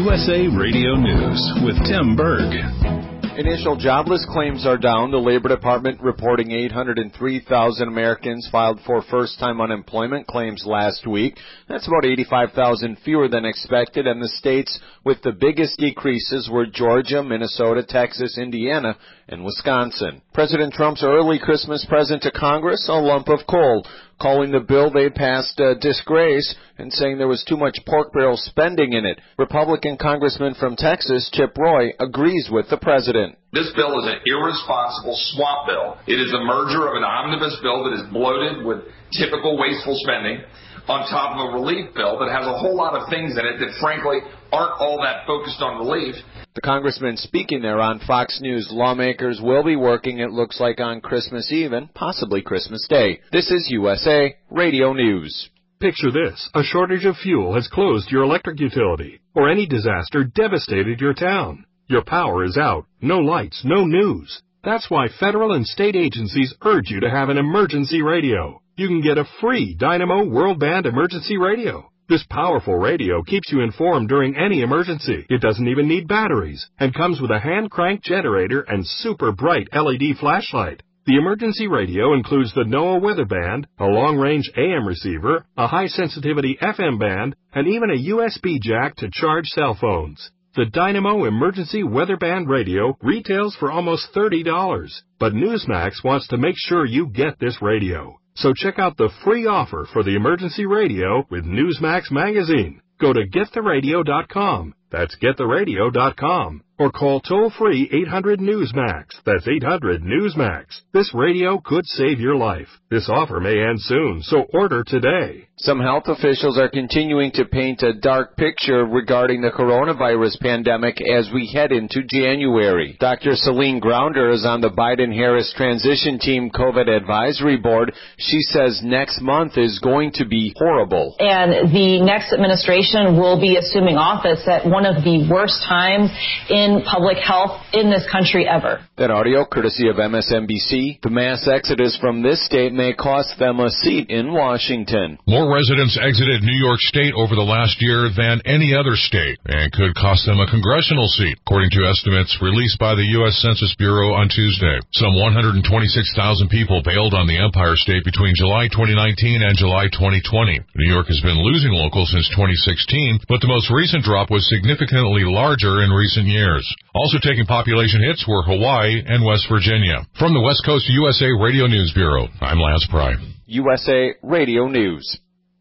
USA Radio News with Tim Berg. Initial jobless claims are down. The Labor Department reporting 803,000 Americans filed for first-time unemployment claims last week. That's about 85,000 fewer than expected, and the states with the biggest decreases were Georgia, Minnesota, Texas, Indiana, and Wisconsin. President Trump's early Christmas present to Congress, a lump of coal, calling the bill they passed a disgrace and saying there was too much pork barrel spending in it. Republican Congressman from Texas, Chip Roy, agrees with the president. This bill is an irresponsible swamp bill. It is a merger of an omnibus bill that is bloated with typical wasteful spending on top of a relief bill that has a whole lot of things in it that, frankly, aren't all that focused on relief. The congressman speaking there on Fox News. Lawmakers will be working, it looks like, on Christmas Eve and possibly Christmas Day. This is USA Radio News. Picture this. A shortage of fuel has closed your electric utility, or any disaster devastated your town. Your power is out. No lights, no news. That's why federal and state agencies urge you to have an emergency radio. You can get a free Dynamo World Band emergency radio. This powerful radio keeps you informed during any emergency. It doesn't even need batteries and comes with a hand-crank generator and super bright LED flashlight. The emergency radio includes the NOAA weather band, a long-range AM receiver, a high-sensitivity FM band, and even a USB jack to charge cell phones. The Dynamo Emergency Weather Band radio retails for almost $30, but Newsmax wants to make sure you get this radio. So check out the free offer for the emergency radio with Newsmax magazine. Go to gettheradio.com. That's gettheradio.com. Or call toll-free 800-NEWSMAX. That's 800-NEWSMAX. This radio could save your life. This offer may end soon, so order today. Some health officials are continuing to paint a dark picture regarding the coronavirus pandemic as we head into January. Dr. Celine Grounder is on the Biden-Harris Transition Team COVID Advisory Board. She says next month is going to be horrible. And the next administration will be assuming office at one of the worst times in public health in this country ever. That audio courtesy of MSNBC. The mass exodus from this state may cost them a seat in Washington. More residents exited New York State over the last year than any other state and could cost them a congressional seat, according to estimates released by the U.S. Census Bureau on Tuesday. Some 126,000 people bailed on the Empire State between July 2019 and July 2020. New York has been losing locals since 2016, but the most recent drop was significantly larger in recent years. Also taking population hits were Hawaii and West Virginia. From the West Coast USA Radio News Bureau, I'm Lance Pry. USA Radio News.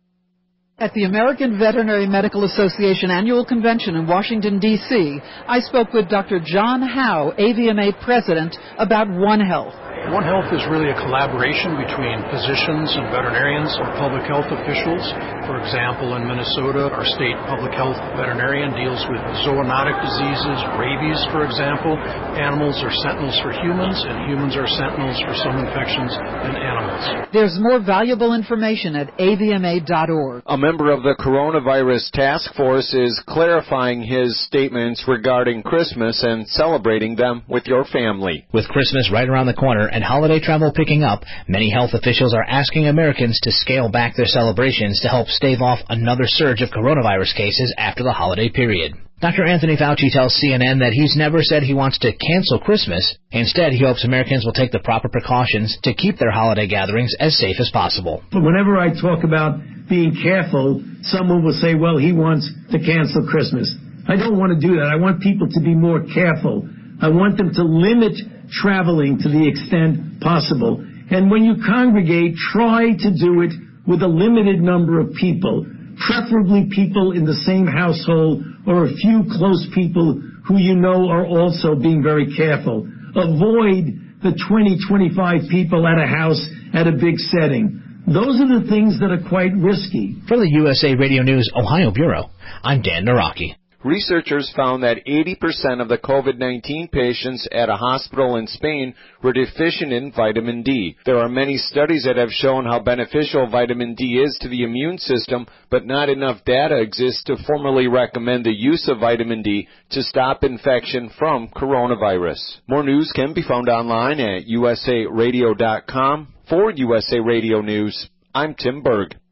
At the American Veterinary Medical Association Annual Convention in Washington, D.C., I spoke with Dr. John Howe, AVMA President, about One Health. One Health is really a collaboration between physicians and veterinarians and public health officials. For example, in Minnesota, our state public health veterinarian deals with zoonotic diseases, rabies, for example. Animals are sentinels for humans, and humans are sentinels for some infections in animals. There's more valuable information at avma.org. A member of the coronavirus task force is clarifying his statements regarding Christmas and celebrating them with your family. With Christmas right around the corner and holiday travel picking up, many health officials are asking Americans to scale back their celebrations to help stave off another surge of coronavirus cases after the holiday period. Dr. Anthony Fauci tells CNN that he's never said he wants to cancel Christmas. Instead, he hopes Americans will take the proper precautions to keep their holiday gatherings as safe as possible. But whenever I talk about being careful, someone will say, well, he wants to cancel Christmas. I don't want to do that. I want people to be more careful. I want them to limit traveling to the extent possible. And when you congregate, try to do it with a limited number of people, preferably people in the same household or a few close people who you know are also being very careful. Avoid the 20-25 people at a house at a big setting. Those are the things that are quite risky. From the USA Radio News Ohio Bureau, I'm Dan Naraki. Researchers found that 80% of the COVID-19 patients at a hospital in Spain were deficient in vitamin D. There are many studies that have shown how beneficial vitamin D is to the immune system, but not enough data exists to formally recommend the use of vitamin D to stop infection from coronavirus. More news can be found online at usaradio.com. For USA Radio News, I'm Tim Berg.